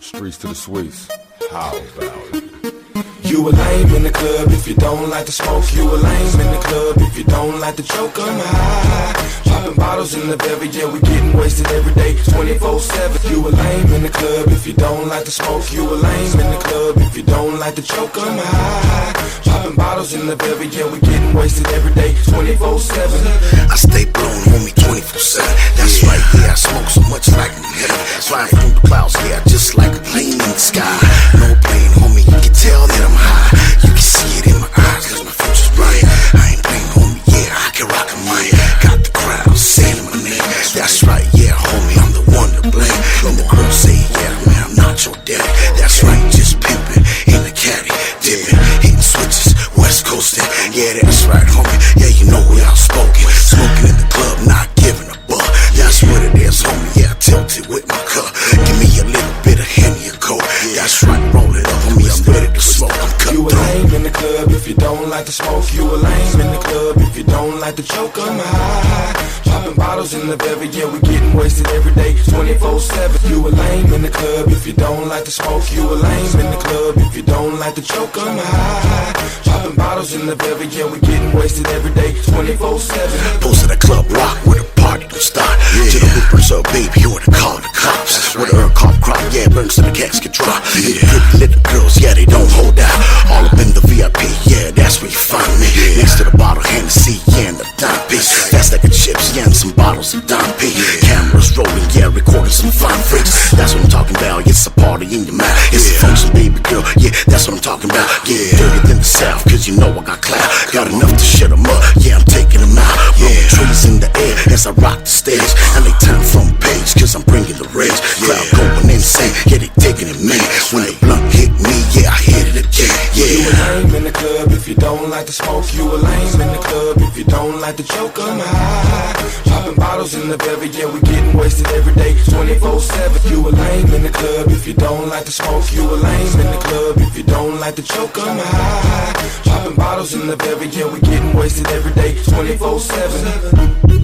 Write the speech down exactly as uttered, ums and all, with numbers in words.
Streets to the suites. How about it? You a lame in the club if you don't like to smoke. You a lame in the club if you don't like to choke. I'm high, popping bottles in the belly. Yeah, we getting wasted every day, twenty-four seven. You a lame in the club if you don't like to smoke. You a lame in the club if you don't like to choke. I'm high, popping bottles in the belly. Yeah, we getting wasted every day, twenty-four seven. I stay blown, homie, twenty-four seven. That's right, yeah, I smoke so much like I'm in heaven. Flying through the clouds, yeah, just like a plane in the sky. No plane, homie, you can tell that I'm high. You can see it in my eyes, cause my future's bright. I ain't playing, homie, yeah, I can rock a mic. Got the crowd saying my name. That's right, yeah, homie, I'm the one to blame. And the girls say, yeah, man, I'm not your daddy. That's right, just pimping in the caddy, dipping, hitting switches, west coasting. Yeah, that's right, homie, yeah, you know we outspoken. Smoking in the club, not giving a buck. That's what it is, homie, yeah, tilted with my cup. Give me a little bit of Henny or Coke. That's right, roll it up, homie, I'm ready to smoke. I'm cut You a lame in the club if you don't like to smoke. You a lame in the club if you don't like to choke. I'm high, popping bottles in the belly. Yeah, we getting wasted every day, twenty-four seven. You a lame in the club if you don't like to smoke. You a lame in the club if you don't like to choke. I'm high, popping bottles in the belly. Yeah, we getting wasted every day, twenty-four seven. Posted a club rock where the party don't stop. Yeah. To the hoopers up, baby, you wanna call the cops. With a cop crop, yeah, burns to the casket drop. Yeah. And the good little girls, yeah, they don't hold out. All up in the V I P, yeah, that's where you find me. Yeah. Next to the bottle, Hennessy, yeah, and the dime piece. That's like a chips, yeah, and some bottles of Dom P. Yeah. Cameras rolling, yeah, recording some fine freaks. That's what I'm talking about, it's a party in your mind. It's yeah. a function, baby girl, yeah, that's what I'm talking about. Getting yeah. dirty than the South, cause you know I got clout. Got enough to shut them up, yeah, I'm taking them out. Blowing yeah. trees in the air as I rock the stage. And they turn front page, cause I'm bringing the rage. Crowd yeah. going insane, yeah, they taking it, man. When the blunt hit me, yeah, I hit it again, yeah. You a lame in the club if you don't like to smoke. You a lame in the club if you don't like to choke. I'm high, popping bottles in the belly. Yeah, we getting wasted every day, twenty-four seven. You a lame in the club if you don't like to smoke. You a lame in the club if you don't like to choke. I'm high, popping bottles in the belly. Yeah, we getting wasted every day, twenty-four seven.